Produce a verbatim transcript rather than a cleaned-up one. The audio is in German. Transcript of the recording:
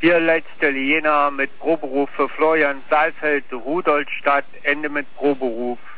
Hier letzte Jena mit Proberuf für Florian Saalfeld, Rudolstadt, Ende mit Proberuf